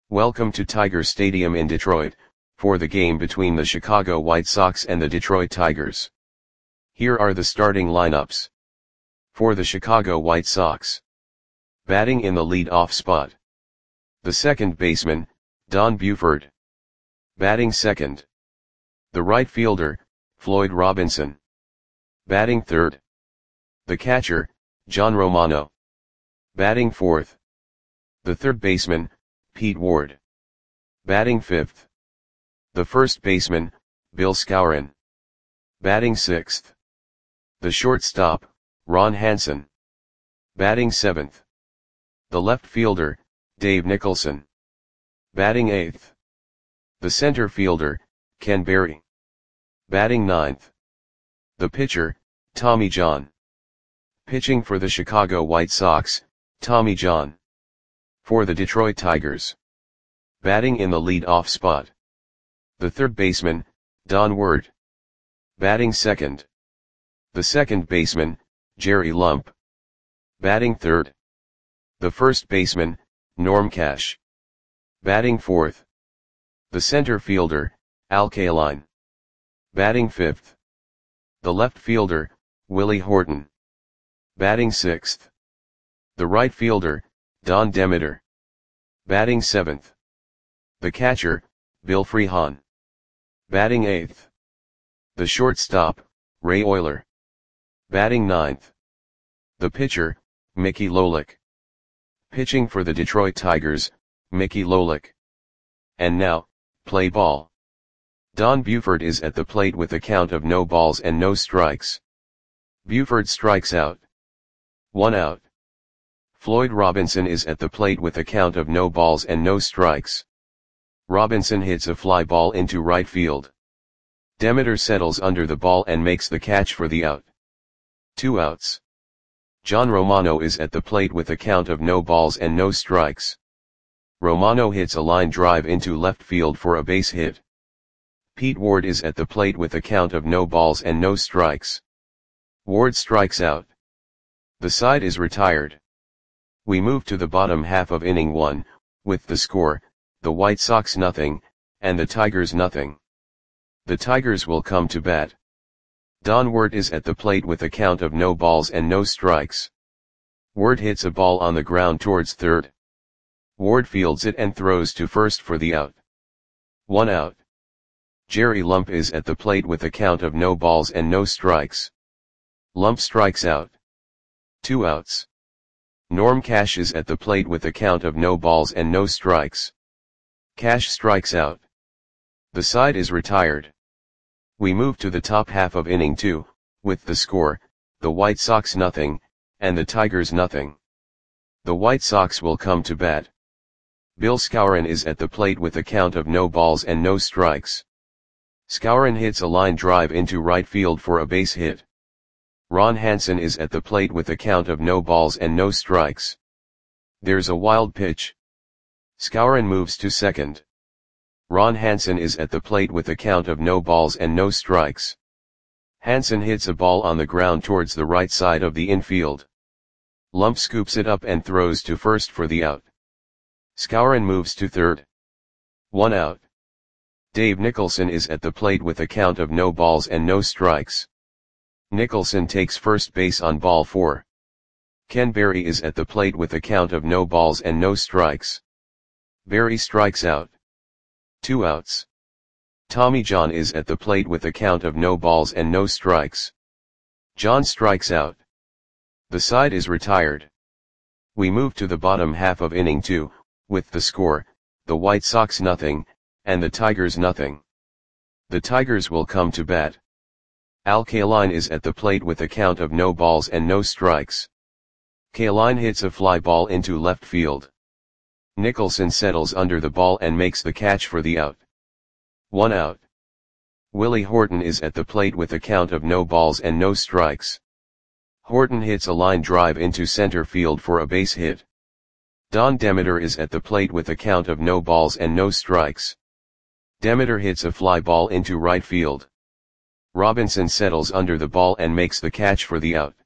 Welcome to Tiger Stadium in Detroit, for the game between the Chicago White Sox and the Detroit Tigers. Here are the starting lineups. For the Chicago White Sox. Batting in the lead-off spot. The second baseman, Don Buford. Batting second. The right fielder, Floyd Robinson. Batting third. The catcher, John Romano. Batting fourth. The third baseman, Pete Ward. Batting fifth. The first baseman, Bill Skowron. Batting sixth. The shortstop, Ron Hansen. Batting seventh. The left fielder, Dave Nicholson. Batting eighth. The center fielder, Ken Berry. Batting ninth. The pitcher, Tommy John. Pitching for the Chicago White Sox, Tommy John. For the Detroit Tigers. Batting in the lead-off spot. The third baseman, Don Ward. Batting second. The second baseman, Jerry Lump. Batting third. The first baseman, Norm Cash. Batting fourth. The center fielder, Al Kaline. Batting fifth. The left fielder, Willie Horton. Batting sixth. The right fielder, Don Demeter. Batting seventh. The catcher, Bill Freehan. Batting eighth. The shortstop, Ray Oyler. Batting ninth. The pitcher, Mickey Lolich. Pitching for the Detroit Tigers, Mickey Lolich. And now, play ball. Don Buford is at the plate with a count of no balls and no strikes. Buford strikes out. 1 out. Floyd Robinson is at the plate with a count of no balls and no strikes. Robinson hits a fly ball into right field. Demeter settles under the ball and makes the catch for the out. 2 outs. John Romano is at the plate with a count of no balls and no strikes. Romano hits a line drive into left field for a base hit. Pete Ward is at the plate with a count of no balls and no strikes. Ward strikes out. The side is retired. We move to the bottom half of inning 1, with the score, the White Sox nothing, and the Tigers nothing. The Tigers will come to bat. Don Ward is at the plate with a count of no balls and no strikes. Ward hits a ball on the ground towards third. Ward fields it and throws to first for the out. 1 out. Jerry Lump is at the plate with a count of no balls and no strikes. Lump strikes out. 2 outs. Norm Cash is at the plate with a count of no balls and no strikes. Cash strikes out. The side is retired. We move to the top half of inning 2, with the score, the White Sox nothing, and the Tigers nothing. The White Sox will come to bat. Bill Skowron is at the plate with a count of no balls and no strikes. Skowron hits a line drive into right field for a base hit. Ron Hansen is at the plate with a count of no balls and no strikes. There's a wild pitch. Skowron moves to second. Ron Hansen is at the plate with a count of no balls and no strikes. Hansen hits a ball on the ground towards the right side of the infield. Lump scoops it up and throws to first for the out. Skowron moves to third. 1 out. Dave Nicholson is at the plate with a count of no balls and no strikes. Nicholson takes first base on ball 4. Ken Berry is at the plate with a count of no balls and no strikes. Berry strikes out. 2 outs. Tommy John is at the plate with a count of no balls and no strikes. John strikes out. The side is retired. We move to the bottom half of inning 2, with the score, the White Sox nothing, and the Tigers nothing. The Tigers will come to bat. Al Kaline is at the plate with a count of no balls and no strikes. Kaline hits a fly ball into left field. Nicholson settles under the ball and makes the catch for the out. 1 out. Willie Horton is at the plate with a count of no balls and no strikes. Horton hits a line drive into center field for a base hit. Don Demeter is at the plate with a count of no balls and no strikes. Demeter hits a fly ball into right field. Robinson settles under the ball and makes the catch for the out.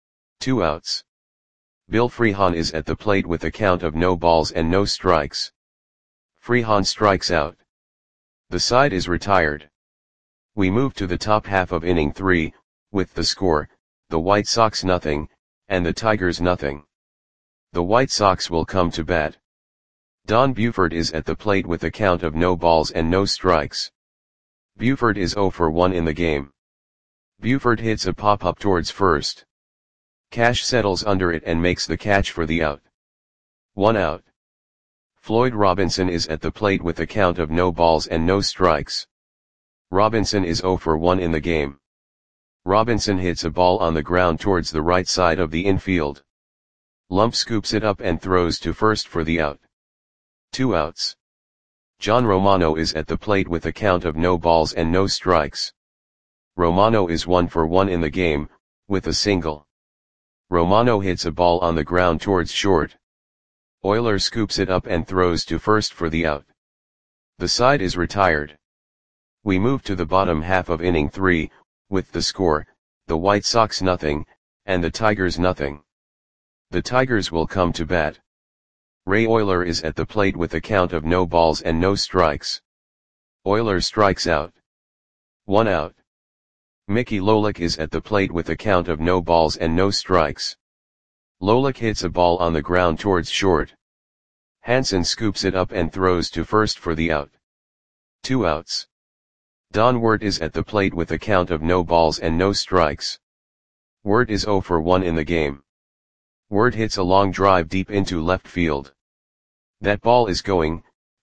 2 outs. Bill Freehan is at the plate with a count of no balls and no strikes. Freehan strikes out. The side is retired. We move to the top half of inning 3, with the score, the White Sox nothing, and the Tigers nothing. The White Sox will come to bat. Don Buford is at the plate with a count of no balls and no strikes. Buford is 0 for 1 in the game. Buford hits a pop-up towards first. Cash settles under it and makes the catch for the out. 1 out. Floyd Robinson is at the plate with a count of no balls and no strikes. Robinson is 0 for 1 in the game. Robinson hits a ball on the ground towards the right side of the infield. Lump scoops it up and throws to first for the out. 2 outs. John Romano is at the plate with a count of no balls and no strikes. Romano is 1 for 1 in the game, with a single. Romano hits a ball on the ground towards short. Oyler scoops it up and throws to first for the out. The side is retired. We move to the bottom half of inning 3, with the score, the White Sox nothing, and the Tigers nothing. The Tigers will come to bat. Ray Oyler is at the plate with a count of no balls and no strikes. Oyler strikes out. 1 out. Mickey Lolich is at the plate with a count of no balls and no strikes. Lolich hits a ball on the ground towards short. Hansen scoops it up and throws to first for the out. 2 outs. Don Wirt is at the plate with a count of no balls and no strikes. Wirt is 0 for 1 in the game. Wirt hits a long drive deep into left field. That ball is gone.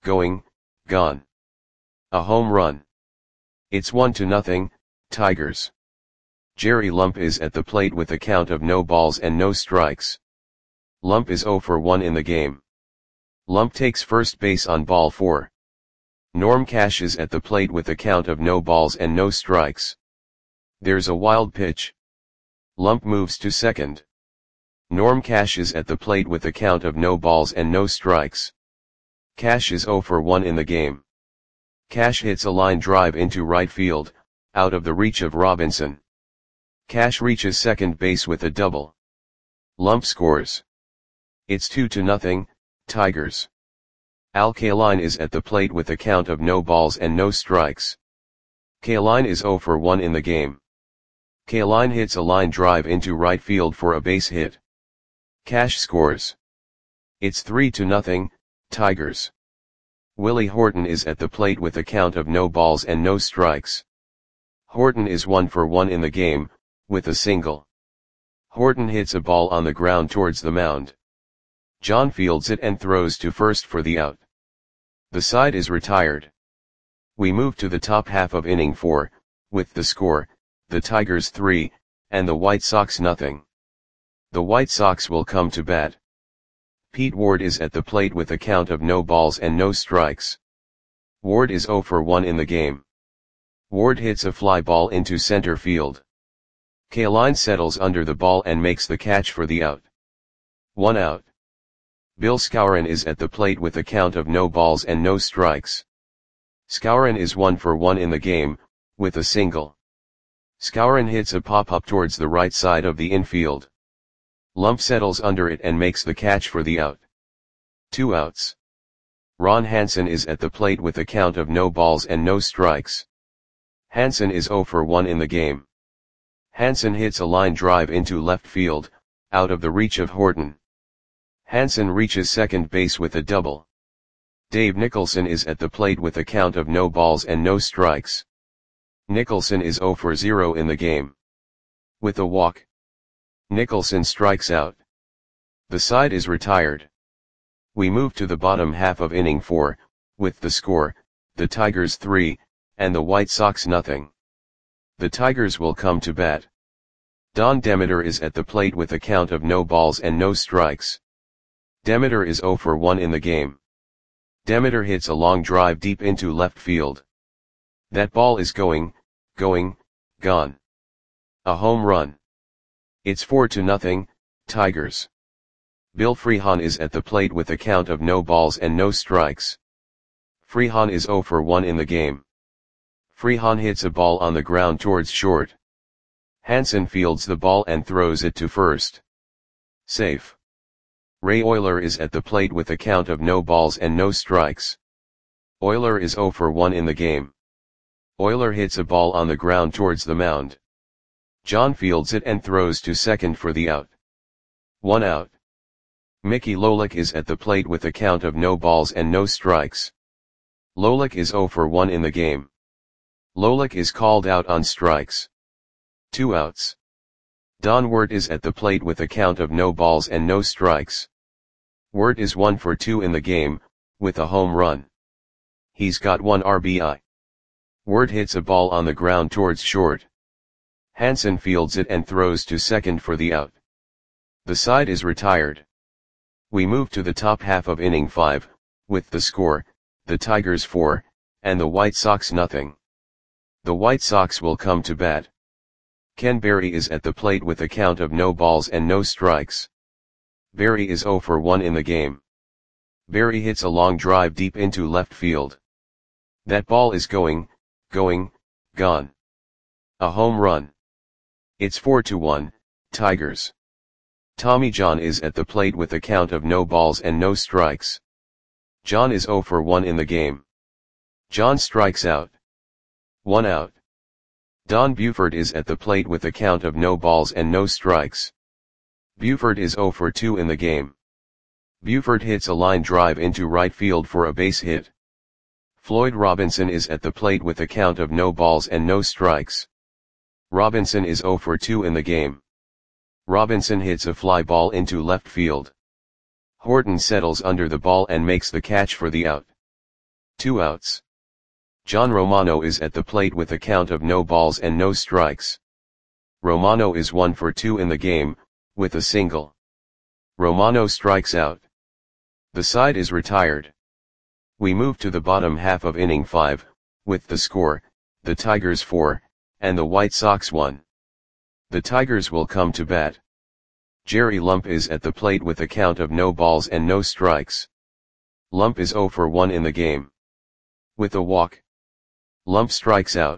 A home run. It's 1-0, Tigers. Jerry Lump is at the plate with a count of no balls and no strikes. Lump is 0 for 1 in the game. Lump takes first base on ball 4. Norm Cash is at the plate with a count of no balls and no strikes. There's a wild pitch. Lump moves to second. Norm Cash is at the plate with a count of no balls and no strikes. Cash is 0 for 1 in the game. Cash hits a line drive into right field, out of the reach of Robinson. Cash reaches second base with a double. Lump scores. It's 2-0, Tigers. Al Kaline is at the plate with a count of no balls and no strikes. Kaline is 0 for 1 in the game. Kaline hits a line drive into right field for a base hit. Cash scores. It's 3-0, Tigers. Willie Horton is at the plate with a count of no balls and no strikes. Horton is 1 for 1 in the game, with a single. Horton hits a ball on the ground towards the mound. John fields it and throws to first for the out. The side is retired. We move to the top half of inning 4, with the score, the Tigers 3, and the White Sox nothing. The White Sox will come to bat. Pete Ward is at the plate with a count of no balls and no strikes. Ward is 0 for 1 in the game. Ward hits a fly ball into center field. Kaline settles under the ball and makes the catch for the out. 1 out. Bill Skowron is at the plate with a count of no balls and no strikes. Skowron is 1 for 1 in the game, with a single. Skowron hits a pop-up towards the right side of the infield. Lump settles under it and makes the catch for the out. 2 outs. Ron Hansen is at the plate with a count of no balls and no strikes. Hansen is 0 for 1 in the game. Hansen hits a line drive into left field, out of the reach of Horton. Hansen reaches second base with a double. Dave Nicholson is at the plate with a count of no balls and no strikes. Nicholson is 0 for 0 in the game. With a walk, Nicholson strikes out. The side is retired. We move to the bottom half of inning 4, with the score, the Tigers 3, and the White Sox nothing. The Tigers will come to bat. Don Demeter is at the plate with a count of no balls and no strikes. Demeter is 0 for 1 in the game. Demeter hits a long drive deep into left field. That ball is gone. A home run. It's 4-0, Tigers. Bill Freehan is at the plate with a count of no balls and no strikes. Freehan is 0 for 1 in the game. Freehan hits a ball on the ground towards short. Hansen fields the ball and throws it to first. Safe. Ray Oyler is at the plate with a count of no balls and no strikes. Oyler is 0 for 1 in the game. Oyler hits a ball on the ground towards the mound. John fields it and throws to second for the out. 1 out. Mickey Lolik is at the plate with a count of no balls and no strikes. Lolik is 0 for 1 in the game. Lolik is called out on strikes. 2 outs. Don Wirt is at the plate with a count of no balls and no strikes. Wirt is 1 for 2 in the game, with a home run. He's got 1 RBI. Wirt hits a ball on the ground towards short. Hansen fields it and throws to second for the out. The side is retired. We move to the top half of inning 5, with the score, the Tigers 4, and the White Sox nothing. The White Sox will come to bat. Ken Berry is at the plate with a count of no balls and no strikes. Berry is 0 for 1 in the game. Berry hits a long drive deep into left field. That ball is gone. A home run. It's 4-1, Tigers. Tommy John is at the plate with a count of no balls and no strikes. John is 0 for 1 in the game. John strikes out. 1 out. Don Buford is at the plate with a count of no balls and no strikes. Buford is 0 for 2 in the game. Buford hits a line drive into right field for a base hit. Floyd Robinson is at the plate with a count of no balls and no strikes. Robinson is 0 for 2 in the game. Robinson hits a fly ball into left field. Horton settles under the ball and makes the catch for the out. 2 outs. John Romano is at the plate with a count of no balls and no strikes. Romano is 1 for 2 in the game, with a single. Romano strikes out. The side is retired. We move to the bottom half of inning 5, with the score, the Tigers 4, and the White Sox 1. The Tigers will come to bat. Jerry Lump is at the plate with a count of no balls and no strikes. Lump is 0 for 1 in the game. With a walk. Lump strikes out.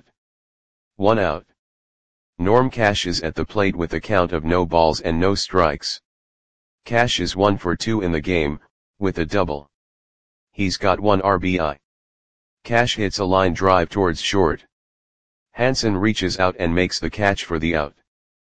1 out. Norm Cash is at the plate with a count of no balls and no strikes. Cash is 1 for 2 in the game, with a double. He's got 1 RBI. Cash hits a line drive towards short. Hansen reaches out and makes the catch for the out.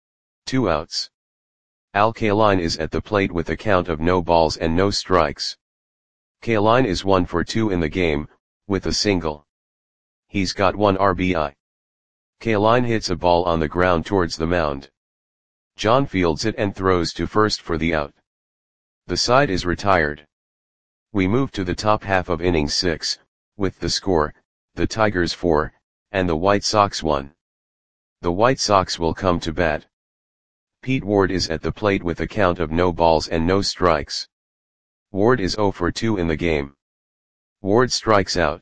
2 outs. Al Kaline is at the plate with a count of no balls and no strikes. Kaline is 1 for 2 in the game, with a single. He's got 1 RBI. Kaline hits a ball on the ground towards the mound. John fields it and throws to first for the out. The side is retired. We move to the top half of inning 6, with the score, the Tigers 4, and the White Sox 1. The White Sox will come to bat. Pete Ward is at the plate with a count of no balls and no strikes. Ward is 0 for 2 in the game. Ward strikes out.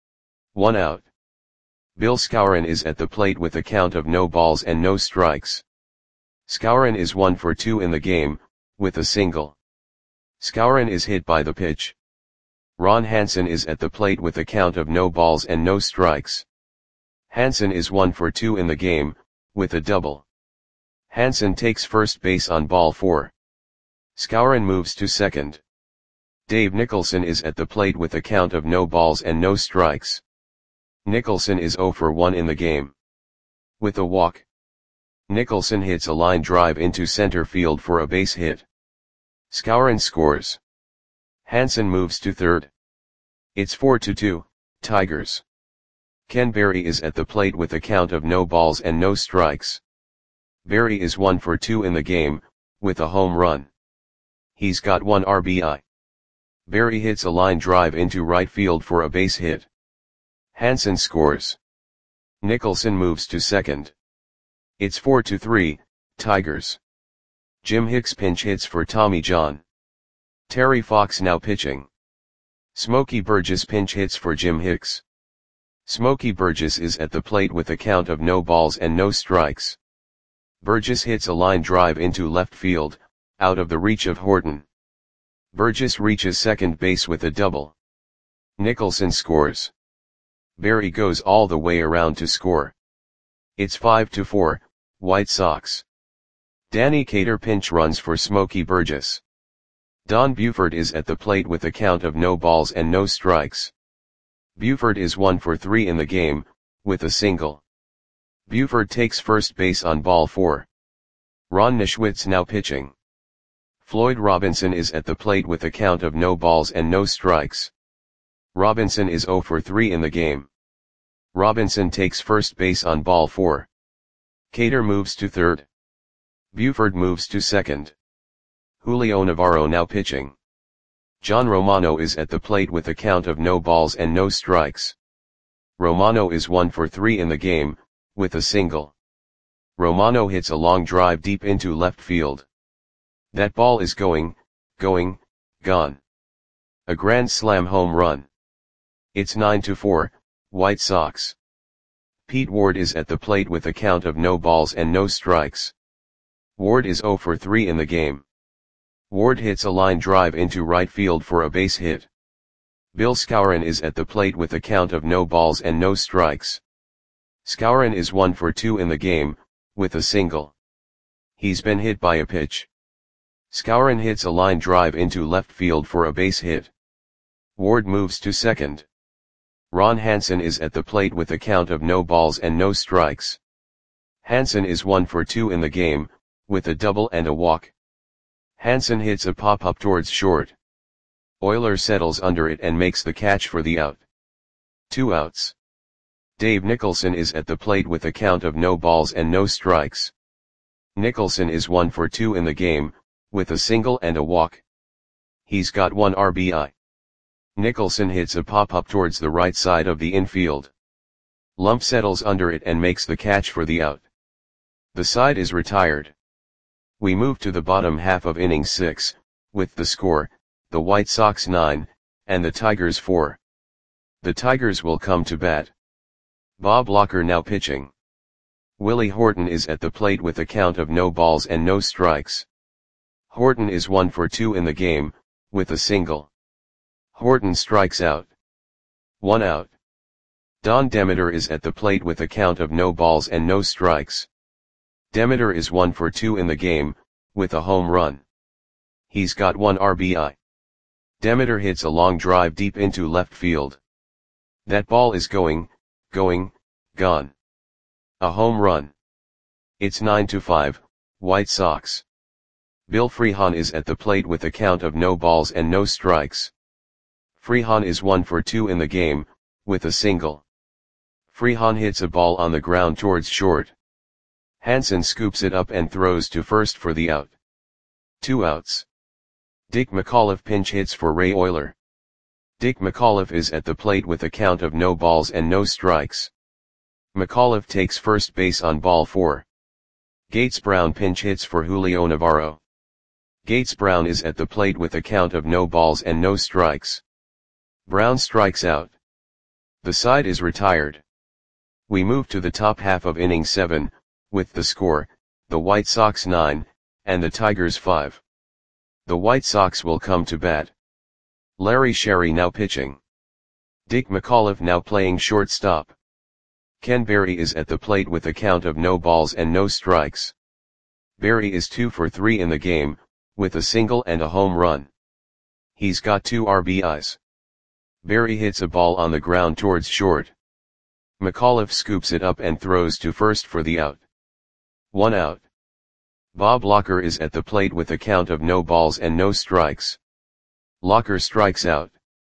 1 out. Bill Skowron is at the plate with a count of no balls and no strikes. Skowron is 1 for 2 in the game, with a single. Skowron is hit by the pitch. Ron Hansen is at the plate with a count of no balls and no strikes. Hansen is 1 for 2 in the game, with a double. Hansen takes first base on ball 4. Skowron moves to second. Dave Nicholson is at the plate with a count of no balls and no strikes. Nicholson is 0 for 1 in the game. With a walk. Nicholson hits a line drive into center field for a base hit. Skowron scores. Hansen moves to third. It's 4-2, Tigers. Ken Berry is at the plate with a count of no balls and no strikes. Berry is 1 for 2 in the game, with a home run. He's got 1 RBI. Berry hits a line drive into right field for a base hit. Hansen scores. Nicholson moves to second. It's 4-3, Tigers. Jim Hicks pinch hits for Tommy John. Terry Fox now pitching. Smokey Burgess pinch hits for Jim Hicks. Smokey Burgess is at the plate with a count of no balls and no strikes. Burgess hits a line drive into left field, out of the reach of Horton. Burgess reaches second base with a double. Nicholson scores. Berry goes all the way around to score. It's 5-4, White Sox. Danny Cater pinch runs for Smokey Burgess. Don Buford is at the plate with a count of no balls and no strikes. Buford is 1 for 3 in the game, with a single. Buford takes first base on ball 4. Ron Nischwitz now pitching. Floyd Robinson is at the plate with a count of no balls and no strikes. Robinson is 0 for 3 in the game. Robinson takes first base on ball 4. Cater moves to third. Buford moves to second. Julio Navarro now pitching. John Romano is at the plate with a count of no balls and no strikes. Romano is 1 for 3 in the game, with a single. Romano hits a long drive deep into left field. That ball is gone. A grand slam home run. It's 9-4, White Sox. Pete Ward is at the plate with a count of no balls and no strikes. Ward is 0 for 3 in the game. Ward hits a line drive into right field for a base hit. Bill Skowron is at the plate with a count of no balls and no strikes. Skowron is 1 for 2 in the game, with a single. He's been hit by a pitch. Skowron hits a line drive into left field for a base hit. Ward moves to second. Ron Hansen is at the plate with a count of no balls and no strikes. Hansen is 1 for 2 in the game, with a double and a walk. Hansen hits a pop-up towards short. Euler settles under it and makes the catch for the out. 2 outs. Dave Nicholson is at the plate with a count of no balls and no strikes. Nicholson is 1 for 2 in the game, with a single and a walk. He's got 1 RBI. Nicholson hits a pop-up towards the right side of the infield. Lump settles under it and makes the catch for the out. The side is retired. We move to the bottom half of inning 6, with the score, the White Sox 9, and the Tigers 4. The Tigers will come to bat. Bob Locker now pitching. Willie Horton is at the plate with a count of no balls and no strikes. Horton is 1 for 2 in the game, with a single. Horton strikes out. 1 out. Don Demeter is at the plate with a count of no balls and no strikes. Demeter is 1 for 2 in the game, with a home run. He's got 1 RBI. Demeter hits a long drive deep into left field. That ball is gone. A home run. It's 9-5, White Sox. Bill Freehan is at the plate with a count of no balls and no strikes. Freehan is 1 for 2 in the game, with a single. Freehan hits a ball on the ground towards short. Hansen scoops it up and throws to first for the out. 2 outs. Dick McAuliffe pinch hits for Ray Euler. Dick McAuliffe is at the plate with a count of no balls and no strikes. McAuliffe takes first base on ball 4. Gates Brown pinch hits for Julio Navarro. Gates Brown is at the plate with a count of no balls and no strikes. Brown strikes out. The side is retired. We move to the top half of inning 7, with the score, the White Sox 9, and the Tigers 5. The White Sox will come to bat. Larry Sherry now pitching. Dick McAuliffe now playing shortstop. Ken Berry is at the plate with a count of no balls and no strikes. Berry is 2 for 3 in the game, with a single and a home run. He's got 2 RBIs. Berry hits a ball on the ground towards short. McAuliffe scoops it up and throws to first for the out. 1 out. Bob Locker is at the plate with a count of no balls and no strikes. Locker strikes out.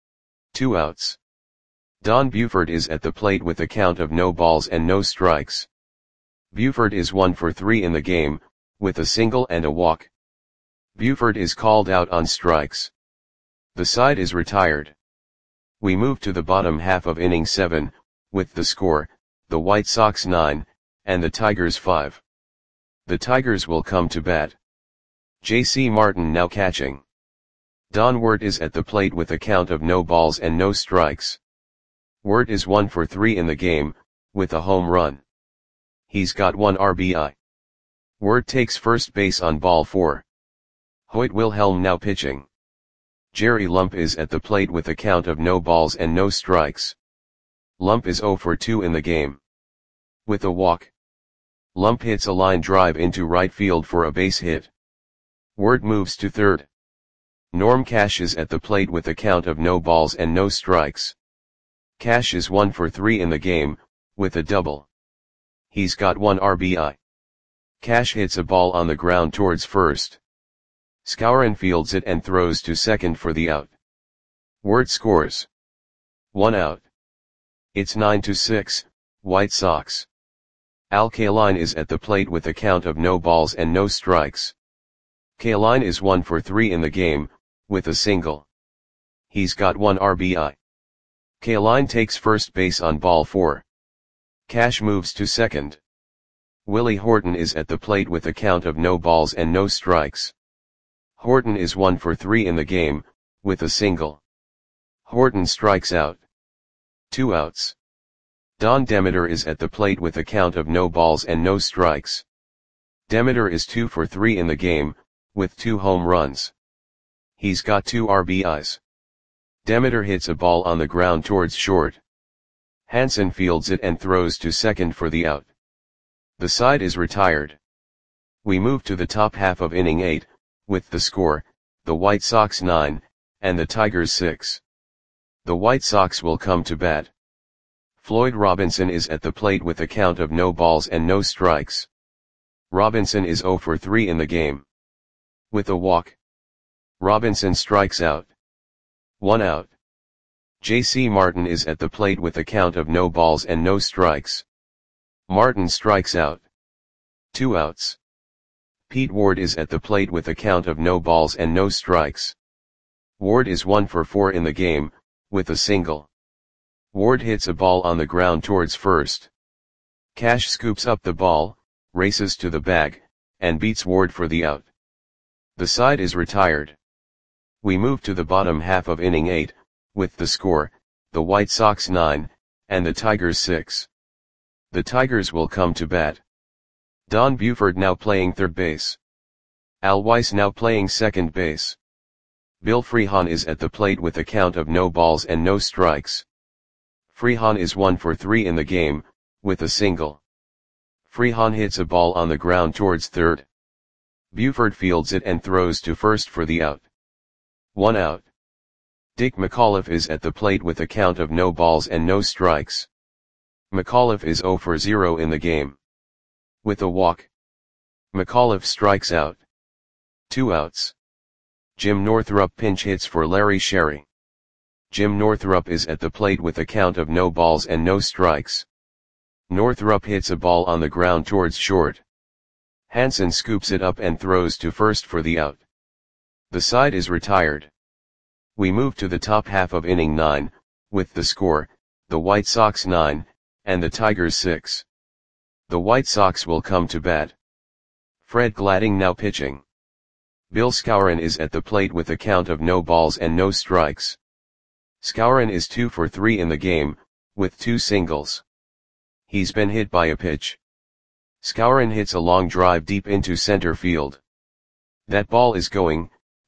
2 outs. Don Buford is at the plate with a count of no balls and no strikes. Buford is 1 for 3 in the game, with a single and a walk. Buford is called out on strikes. The side is retired. We move to the bottom half of inning 7, with the score, the White Sox 9, and the Tigers 5. The Tigers will come to bat. J.C. Martin now catching. Don Wirt is at the plate with a count of no balls and no strikes. Wirt is 1 for 3 in the game, with a home run. He's got 1 RBI. Wirt takes first base on ball 4. Hoyt Wilhelm now pitching. Jerry Lump is at the plate with a count of no balls and no strikes. Lump is 0 for 2 in the game. With a walk. Lump hits a line drive into right field for a base hit. Wirt moves to third. Norm Cash is at the plate with a count of no balls and no strikes. Cash is 1 for 3 in the game, with a double. He's got 1 RBI. Cash hits a ball on the ground towards first. Skowron fields it and throws to second for the out. Ward scores. 1 out. It's 9-6, White Sox. Al Kaline is at the plate with a count of no balls and no strikes. Kaline is 1 for 3 in the game, with a single. He's got 1 RBI. Kaline takes first base on ball 4. Cash moves to second. Willie Horton is at the plate with a count of no balls and no strikes. Horton is 1 for 3 in the game, with a single. Horton strikes out. 2 outs. Don Demeter is at the plate with a count of no balls and no strikes. Demeter is 2 for 3 in the game, with 2 home runs. He's got 2 RBIs. Demeter hits a ball on the ground towards short. Hansen fields it and throws to second for the out. The side is retired. We move to the top half of inning 8, with the score, the White Sox 9, and the Tigers 6. The White Sox will come to bat. Floyd Robinson is at the plate with a count of no balls and no strikes. Robinson is 0 for 3 in the game. With a walk. Robinson strikes out. 1 out. J.C. Martin is at the plate with a count of no balls and no strikes. Martin strikes out. 2 outs. Pete Ward is at the plate with a count of no balls and no strikes. Ward is 1 for 4 in the game, with a single. Ward hits a ball on the ground towards first. Cash scoops up the ball, races to the bag, and beats Ward for the out. The side is retired. We move to the bottom half of inning 8, with the score, the White Sox 9, and the Tigers 6. The Tigers will come to bat. Don Buford now playing third base. Al Weiss now playing second base. Bill Freehan is at the plate with a count of no balls and no strikes. Freehan is 1 for 3 in the game, with a single. Freehan hits a ball on the ground towards third. Buford fields it and throws to first for the out. 1 out. Dick McAuliffe is at the plate with a count of no balls and no strikes. McAuliffe is 0 for 0 in the game. With a walk. McAuliffe strikes out. 2 outs. Jim Northrup pinch hits for Larry Sherry. Jim Northrup is at the plate with a count of no balls and no strikes. Northrup hits a ball on the ground towards short. Hansen scoops it up and throws to first for the out. The side is retired. We move to the top half of inning 9, with the score, the White Sox 9, and the Tigers 6. The White Sox will come to bat. Fred Gladding now pitching. Bill Skowron is at the plate with a count of no balls and no strikes. Skowron is 2 for 3 in the game, with 2 singles. He's been hit by a pitch. Skowron hits a long drive deep into center field. That ball is gone.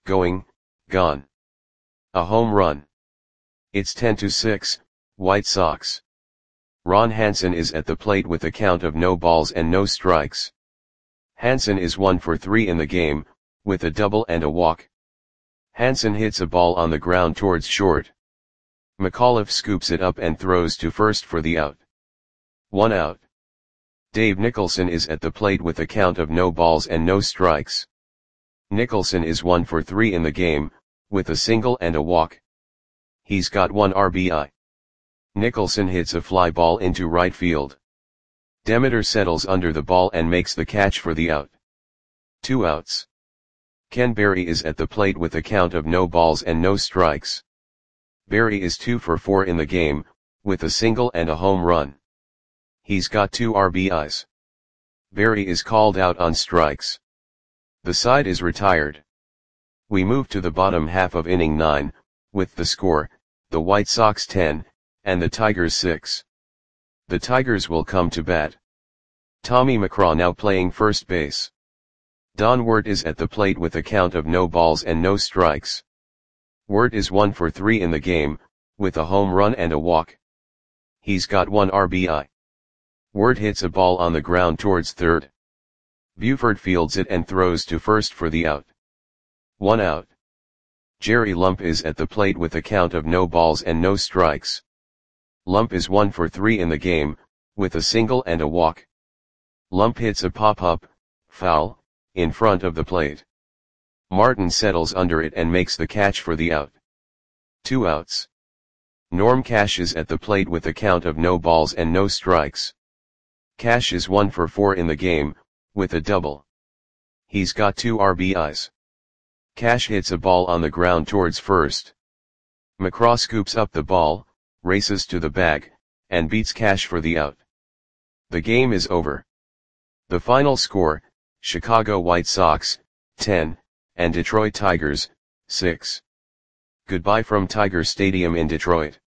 A home run. It's 10-6, White Sox. Ron Hansen is at the plate with a count of no balls and no strikes. Hansen is 1 for 3 in the game, with a double and a walk. Hansen hits a ball on the ground towards short. McAuliffe scoops it up and throws to first for the out. 1 out. Dave Nicholson is at the plate with a count of no balls and no strikes. Nicholson is 1 for 3 in the game, with a single and a walk. He's got 1 RBI. Nicholson hits a fly ball into right field. Demeter settles under the ball and makes the catch for the out. 2 outs. Ken Berry is at the plate with a count of no balls and no strikes. Berry is 2 for 4 in the game, with a single and a home run. He's got 2 RBIs. Berry is called out on strikes. The side is retired. We move to the bottom half of inning 9, with the score, the White Sox 10, and the Tigers 6. The Tigers will come to bat. Tommy McCraw now playing first base. Don Wirt is at the plate with a count of no balls and no strikes. Wirt is 1 for 3 in the game, with a home run and a walk. He's got 1 RBI. Wirt hits a ball on the ground towards third. Buford fields it and throws to first for the out. 1 out. Jerry Lump is at the plate with a count of no balls and no strikes. Lump is 1 for 3 in the game, with a single and a walk. Lump hits a pop-up, foul, in front of the plate. Martin settles under it and makes the catch for the out. 2 outs. Norm cashes at the plate with a count of no balls and no strikes. Cash is 1 for 4 in the game, with a double. He's got 2 RBIs. Cash hits a ball on the ground towards first. McCraw scoops up the ball, races to the bag, and beats Cash for the out. The game is over. The final score, Chicago White Sox, 10, and Detroit Tigers, 6. Goodbye from Tiger Stadium in Detroit.